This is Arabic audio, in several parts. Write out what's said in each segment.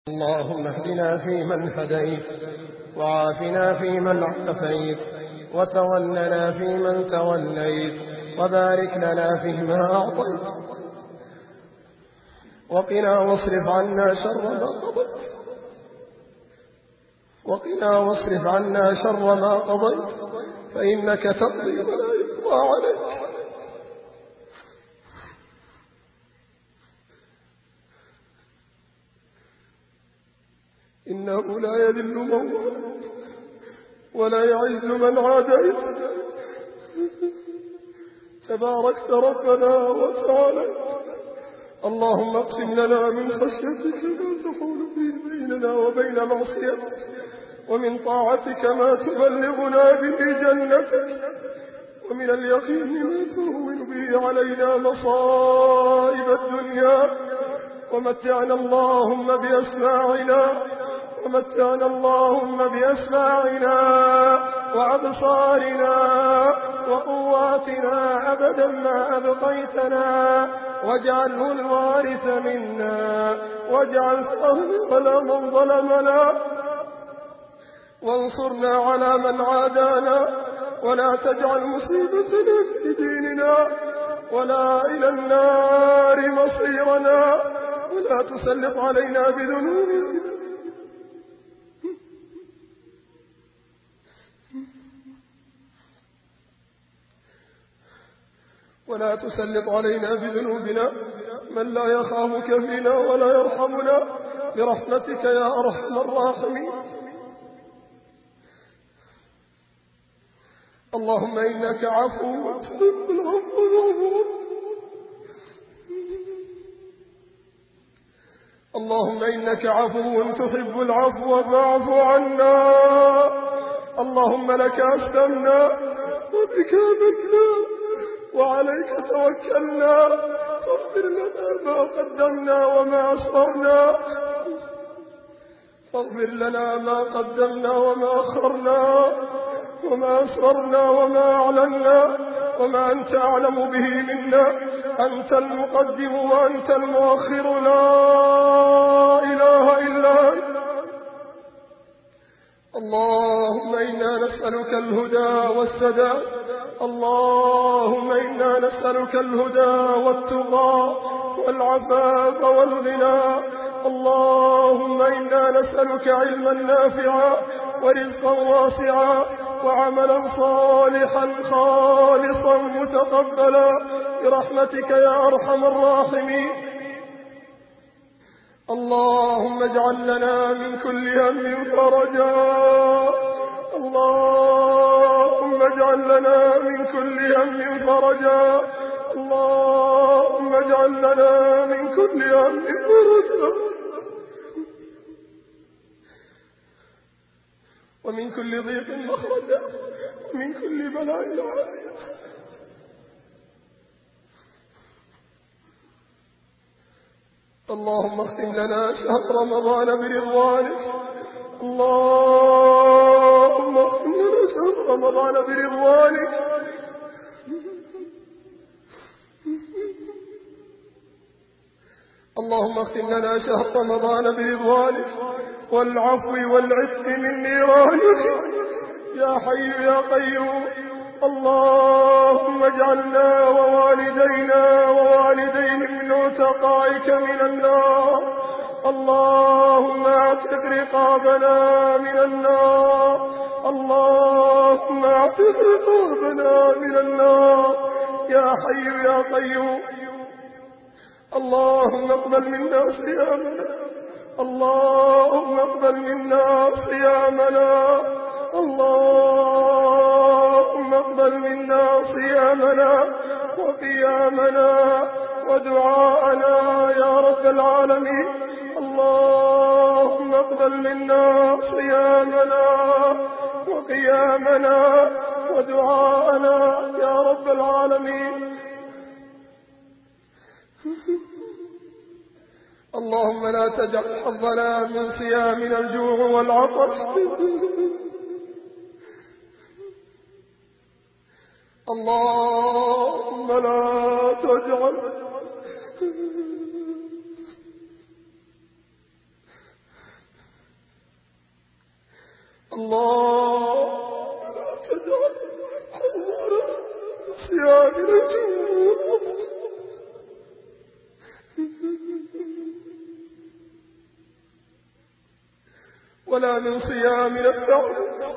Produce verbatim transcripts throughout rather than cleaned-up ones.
اللهم اهدنا فيمن هديت، وعافنا فيمن عافيت، وتولنا فيمن توليت، وبارك لنا فيما أعطيت، وقنا واصرف عنا شر ما قضيت وقنا واصرف عنا شر ما قضيت فإنك تقضي ولا يقضى عليك. إنه لا يذل من واليت ولا يعز من عاديت، تباركت ربنا وتعاليت. اللهم اقسم لنا من خشيتك ما تحول به بيننا وبين معصيتك، ومن طاعتك ما تبلغنا به جنتك، ومن اليقين ما تهون به علينا مصائب الدنيا. ومتعنا اللهم بأسماعنا ومتعنا اللهم بأسماعنا وأبصارنا وقواتنا أبدا ما أبقيتنا، واجعله الوارث منا، واجعل ثأرنا من ظلمنا، وانصرنا على من عادانا، ولا تجعل مصيبتنا في ديننا، ولا إلى النار مصيرنا، ولا تسلط علينا بذنوبنا ولا تسلط علينا بذنوبنا من لا يخافك فينا ولا يرحمنا، برحمتك يا أرحم الراحمين. اللهم إنك عفو تحب العفو اللهم إنك عفو تحب العفو فاعف عنا. اللهم لك أسلمنا وبك آمنا وعليك توكلنا، فاغفر لنا ما قدمنا وما أسررنا فاغفر لنا ما قدمنا وما أخرنا وما أسررنا وما أعلنا وما أنت أعلم به منا. أنت المقدم وأنت المؤخر، لا إله إلا أنت. اللهم إنا نسألك الهدى والسداد اللهم إنا نسألك الهدى والتقى والعفاف والغنى. اللهم إنا نسألك علما نافعا ورزقا واسعا وعملا صالحا خالصا متقبلا، برحمتك يا أرحم الراحمين. اللهم اجعل لنا من كل هم فرجا اللهم اجعل لنا من كل هم فرجا اللهم اجعل لنا من كل هم فرجا ومن كل ضيق مخرجا ومن كل بلاء عافية. اللهم اختم لنا شهر رمضان برضوانك اللهم اختم لنا شهر رمضان برضوانك اللهم اختم لنا شهر رمضان برضوانك والعفو والعتق من نيرانك يا حي يا قيوم. اللهم اجعلنا ووالدينا ووالديهم من عتقائك من النار. اللهم اعتق رقابنا من النار اللهم اعتق رقابنا من النار يا حي يا قيوم. اللهم اقبل منا صيامنا اللهم اقبل منا صيامنا اللهم اقبل منا صيامنا وقيامنا ودعاءنا يا رب العالمين. اللهم اقبل منا صيامنا وقيامنا ودعاءنا يا رب العالمين. اللهم لا تجعل حظنا من صيامنا الجوع والعطش اللهم لا تجعل الله لا تجعل حضور صيامنا جمهور ولا من صيامنا التعبد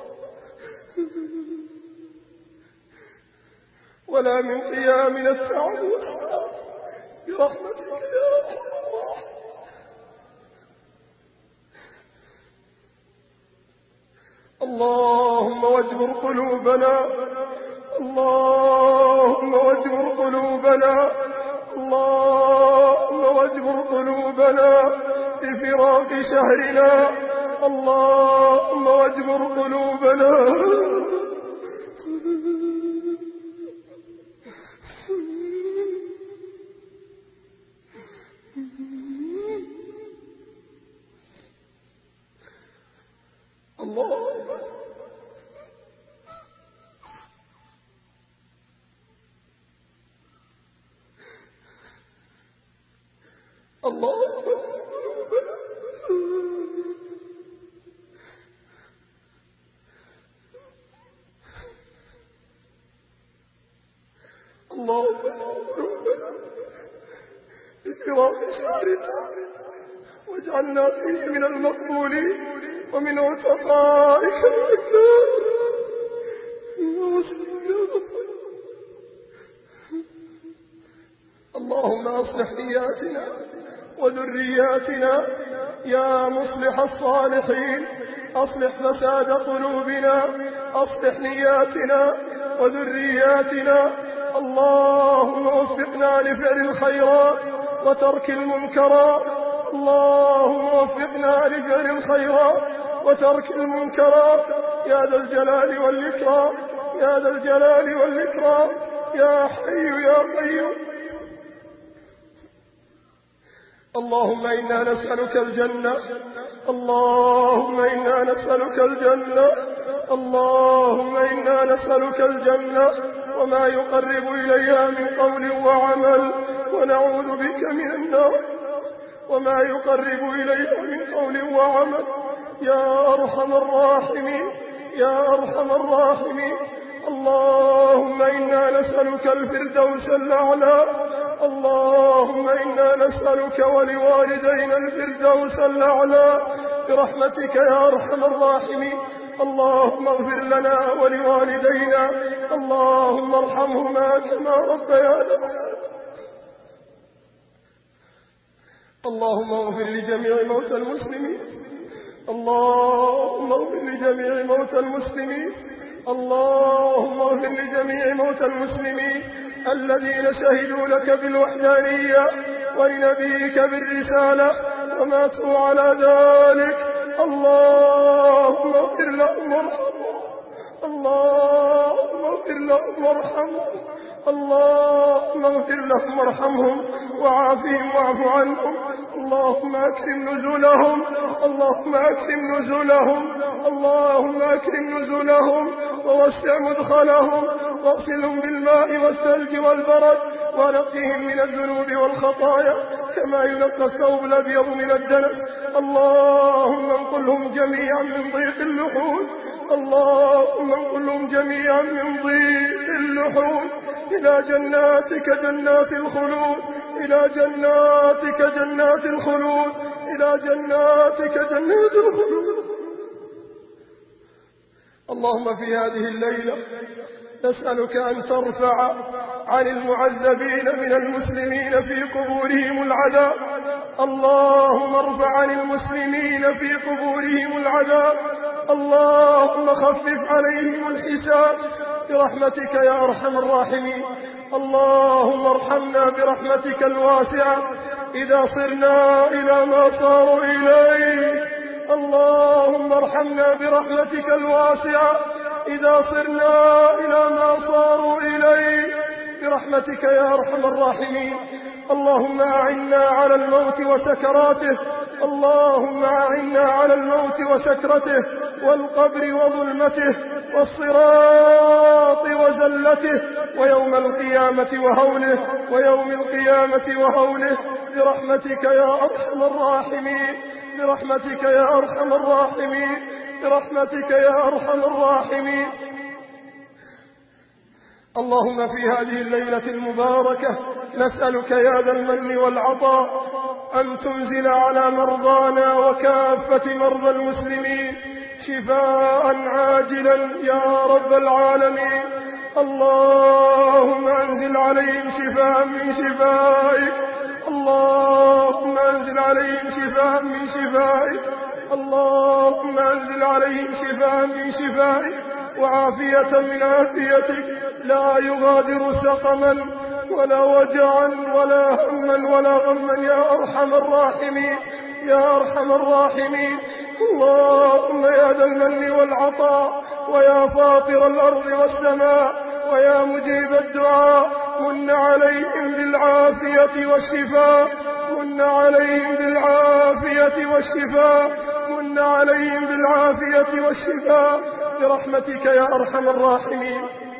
ولا من قيامنا التعبد برحمتك يا أرحم الراحمين. اللهم واجبر قلوبنا اللهم واجبر قلوبنا اللهم واجبر قلوبنا بفراق شهرنا اللهم واجبر قلوبنا الله الله اللهم قلوبنا بفراق شهرنا واجعلنا فيه من المقبولين ومن عتقائك اللهم أصلح نياتنا وذرياتنا يا مصلح الصالحين أصلح فساد قلوبنا أصلح نياتنا وذرياتنا اللهم وفقنا لفعل الخيرات وترك المنكرات اللهم وفقنا لفعل الخيرات وترك المنكرات يا ذا الجلال والإكرام يا ذا الجلال والإكرام يا حي يا قيوم. اللهم إنا نسألك الجنة اللهم إنا نسألك الجنة اللهم إنا نسألك الجنة وما يقرب إليها من قول وعمل ونعوذ بك من النار وما يقرب إليها من قول وعمل يا أرحم الراحمين يا أرحم الراحمين. اللهم إنا نسألك الفردوس الأعلى اللهم إنا نسألك ولوالدينا الفردوس الأعلى برحمتك يا أرحم الراحمين. اللهم اغفر لنا ولوالدينا اللهم ارحمهما كما ربيانا. اللهم اغفر لجميع موتى المسلمين اللهم اغفر لجميع موتى المسلمين اللهم اغفر لجميع موتى المسلمين الذين شهدوا لك بالوحدانية ولنبيك بالرسالة وماتوا على ذلك اللهم اغفر لهم وارحمهم اللهم اغفر لهم وارحمهم اللهم اغفر لهم وارحمهم وعافهم واعف عنهم. اللهم أكرم نزلهم اللهم أكرم نزلهم اللهم أكرم نزلهم ووسع مدخلهم واغسلهم بالماء والثلج والبرد ونقهم من الذنوب والخطايا كما ينقى الثوب الأبيض من الدنس. اللهم انقلهم جميعا من ضيق اللحود اللهم انقلهم جميعا من ضيق اللحود إلى جناتك جنات الخلود إلى جناتك جنات الخلود إلى جناتك جنات الخلود. اللهم في هذه الليلة نسألك أن ترفع عن المعذبين من المسلمين في قبورهم العذاب اللهم ارفع عن المسلمين في قبورهم العذاب اللهم خفف عليهم الحساب برحمتك يا أرحم الراحمين. اللهم ارحمنا برحمتك الواسعة إذا صرنا إلى ما صاروا إليه اللهم ارحمنا برحمتك الواسعة إذا صرنا إلى ما صاروا إليه برحمتك يا أرحم الراحمين. اللهم أعنا على الموت وسكراته اللهم أعنا على الموت وسكرته والقبر وظلمته والصراط وزلته ويوم القيامة وهوله ويوم القيامة وهوله برحمتك يا أرحم الراحمين برحمتك يا أرحم الراحمين برحمتك يا أرحم الراحمين. اللهم في هذه الليلة المباركة نسألك يا ذا المن والعطاء أن تنزل على مرضانا وكافة مرضى المسلمين شفاء عاجلا يا رب العالمين. اللهم أنزل عليهم شفاء من شفائك، اللهم أنزل عليهم شفاء من شفائك، اللهم أنزل عليهم شفاء من شفائك وعافية من عافيتك لا يغادر سقما ولا وجعا ولا هما ولا غما يا أرحم الراحمين يا أرحم الراحمين. اللهم يا ذا المن والعطاء ويا فاطر الأرض والسماء ويا مجيب الدعاء من عليهم بالعافية والشفاء، من عليهم بالعافية والشفاء، من عليهم بالعافية والشفاء برحمتك يا أرحم الراحمين.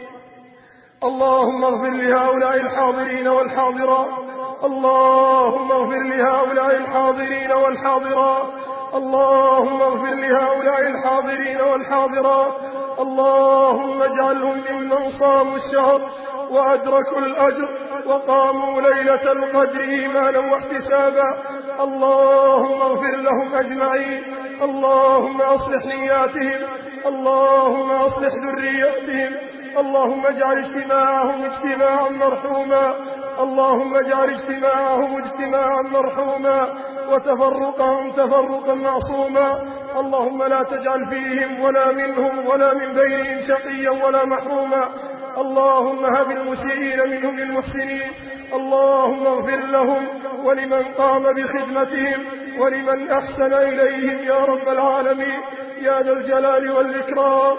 اللهم اغفر لهؤلاء الحاضرين والحاضرات، اللهم اغفر لهؤلاء الحاضرين والحاضرات، اللهم اغفر لهؤلاء الحاضرين والحاضرات، اللهم اجعلهم ممن صاموا الشهر وأدركوا الأجر وقاموا ليلة القدر إيمانا واحتسابا. اللهم اغفر لهم أجمعين، اللهم أصلح نياتهم، اللهم أصلح ذرياتهم، اللهم اجعل اجتماعهم اجتماعا مرحوما، اللهم اجعل اجتماعهم اجتماعا مرحوما وتفرقهم تفرقا معصوما. اللهم لا تجعل فيهم ولا منهم ولا من بينهم شقيا ولا محروما. اللهم هب المسيئين منهم للمحسنين، اللهم اغفر لهم ولمن قام بخدمتهم ولمن أحسن إليهم يا رب العالمين يا ذا الجلال والإكرام.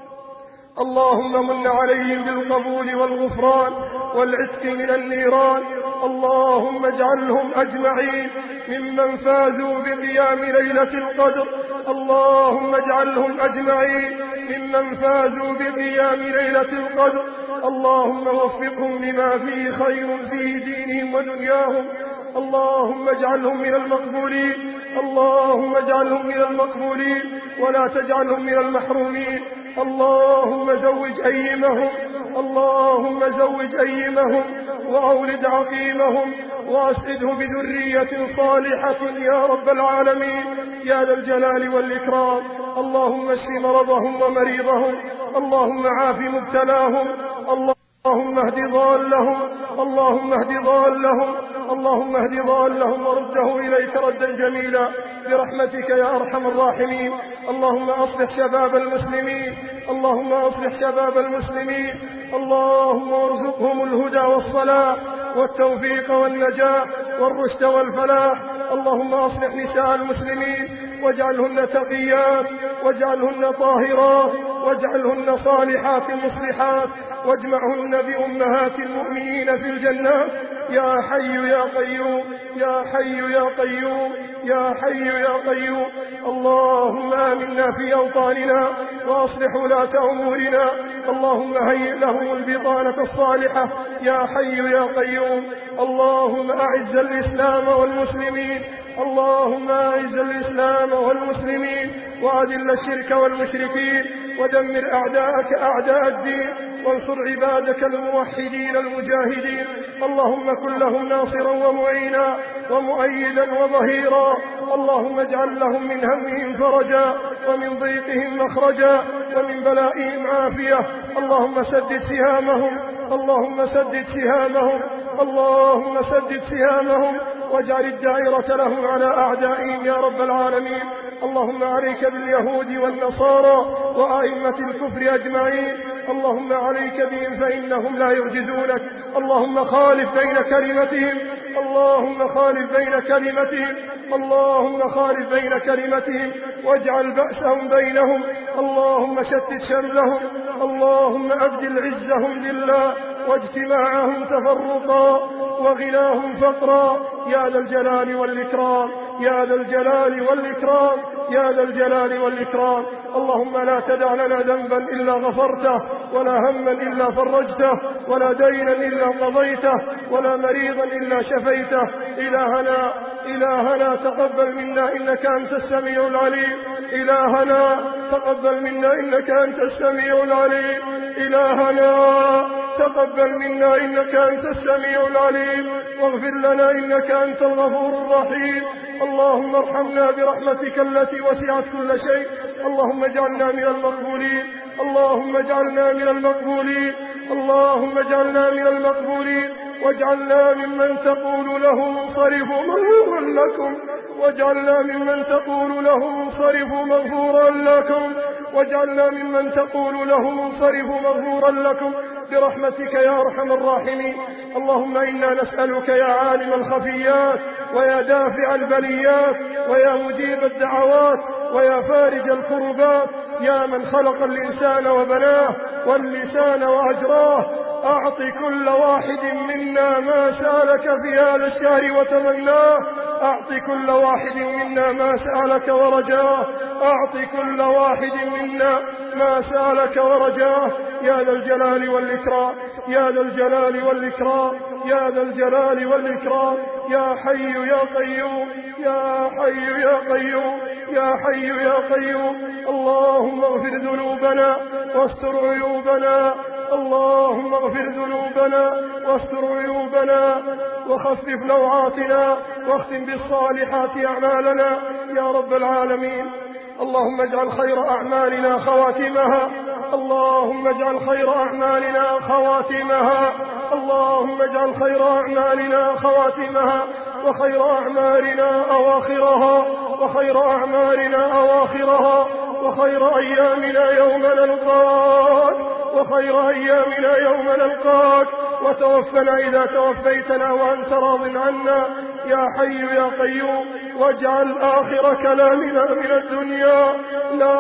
اللهم من عليهم بالقبول والغفران والعتق من النيران. اللهم اجعلهم أجمعين ممن فازوا بقيام ليلة القدر، اللهم اجعلهم أجمعين ممن فازوا بقيام ليلة القدر. اللهم وفقهم لما فيه خير في دينهم ودنياهم، اللهم اجعلهم من المقبولين، اللهم اجعلهم من المقبولين ولا تجعلهم من المحرومين. اللهم زوج أيمهم، اللهم زوج أيمهم وأولد عقيمهم وأسعده بذرية صالحة يا رب العالمين يا ذا الجلال والإكرام. اللهم اشف مرضهم ومريضهم، اللهم عاف مبتلاهم، اللهم اهد ضالهم، اللهم اهد ضالهم، اللهم اهد ضالهم ورده إليك ردا جميلا برحمتك يا أرحم الراحمين. اللهم أصلح شباب المسلمين، اللهم أصلح شباب المسلمين، اللهم ارزقهم الهدى والصلاح والتوفيق والنجاح والرشد والفلاح. اللهم أصلح نساء المسلمين واجعلهن تقيات واجعلهن طاهرات واجعلهن صالحات مصلحات واجمعهن بأمهات المؤمنين في الجنات يا حي يا قيوم يا حي يا قيوم يا حي يا قيوم. اللهم آمنا في أوطاننا وأصلح ولاة أمورنا، اللهم هيئ لهم البطانة الصالحة يا حي يا قيوم. اللهم أعز الإسلام والمسلمين، اللهم أعز الإسلام والمسلمين وأذل الشرك والمشركين ودمر أعداءك أعداء الدين وانصر عبادك الموحدين المجاهدين. اللهم كن لهم ناصرا ومعينا ومؤيدا وظهيرا، اللهم اجعل لهم من همهم فرجا ومن ضيقهم مخرجا ومن بلائهم عافية. اللهم سدد سهامهم، اللهم سدد سهامهم، اللهم سدد سهامهم واجعل الدائرة لهم على أعدائهم يا رب العالمين. اللهم عليك باليهود والنصارى وأئمة الكفر أجمعين، اللهم عليك بهم فإنهم لا يعجزونك. اللهم خالف بين كلمتهم، اللهم خالف بين كلمتهم، اللهم خالف بين كلمتهم واجعل بأسهم بينهم، اللهم شتت شملهم، اللهم أبدل عزهم لله واجتماعهم تفرقا وغناهم فقرا يا ذا الجلال والإكرام. يا ذا الجلال والإكرام يا ذا الجلال والإكرام. اللهم لا تدع لنا ذنبا إلا غفرته، ولا هما إلا فرجته، ولا دينا إلا قضيته، ولا مريضا إلا شفيته. إلهنا إلهنا تقبل منا إنك أنت السميع العليم. إلهنا تقبل منا إنك أنت السميع العليم. إلهنا تقبل منا إنك أنت السميع العليم، واغفر لنا إنك أنت الغفور الرحيم. اللهم ارحمنا برحمتك التي وسعت كل شيء. اللهم اجعلنا من المقبولين اللهم اجعلنا من المقبولين اللهم اجعلنا من المقبولين واجعلنا ممن تقول له انصرفوا مغفورا لكم واجعلنا ممن تقول له انصرفوا مغفورا لكم واجعلنا ممن تقول له انصرفوا مغفورا لكم برحمتك يا أرحم الراحمين. اللهم إنا نسألك يا عالم الخفيات ويا دافع البليات ويا مجيب الدعوات ويا فارج الكربات، يا من خلق الإنسان وبناه واللسان وأجراه، أعط كل واحد منا ما سألك في هذا الشهر وتمناه، أعط كل واحد منا ما سألك ورجاه، أعط كل واحد منا ما سألك ورجاه، يا ذا الجلال والإكرام يا ذا الجلال والإكرام يا ذا الجلال والإكرام. يا حي يا قيوم يا حي يا قيوم يا حي يا قيوم. اللهم اغفر ذنوبنا واستر عيوبنا اللهم اغفر ذنوبنا واستر عيوبنا وخفف لوعاتنا واختم بالصالحات أعمالنا يا رب العالمين. اللهم اجعل خير أعمالنا خواتمها اللهم اجعل خير أعمالنا خواتمها اللهم اجعل خير أعمالنا خواتمها وخير أعمالنا أواخرها وخير أعمالنا أواخرها وخير أيامنا يوم نلقاك وخير أيامنا يوم نلقاك وتوفنا إذا توفيتنا وأنت راض عنا يا حي يا قيوم. واجعل آخر كلامنا من الدنيا لا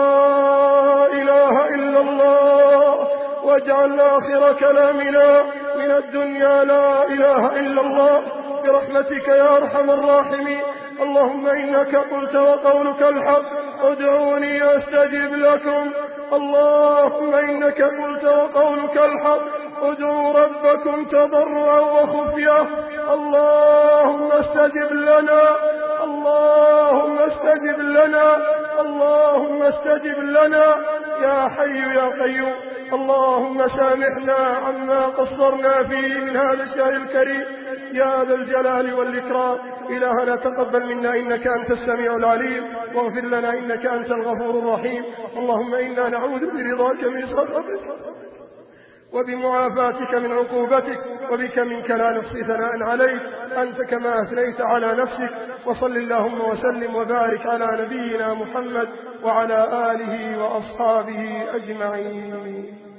إله إلا الله واجعل آخر كلامنا من الدنيا لا إله إلا الله برحمتك يا أرحم الراحمين. اللهم إنك قلت وقولك الحق ادعوني أستجب لكم. اللهم إنك قلت وقولك الحق ادعوا ربكم تضرعا وخفية. اللهم استجب لنا اللهم استجب لنا اللهم استجب لنا يا حي يا قيوم. اللهم سامحنا عما قصرنا فيه من هذا الشهر الكريم يا ذا الجلال والإكرام. إلهنا تقبل منا إنك أنت السميع العليم واغفر لنا إنك أنت الغفور الرحيم. اللهم إنا نعوذ برضاك من سخطك وبمعافاتك من عقوبتك وبك منك لا نحصي ثناء عليك أنت كما أثنيت على نفسك. وصل اللهم وسلم وبارك على نبينا محمد وعلى آله وأصحابه أجمعين.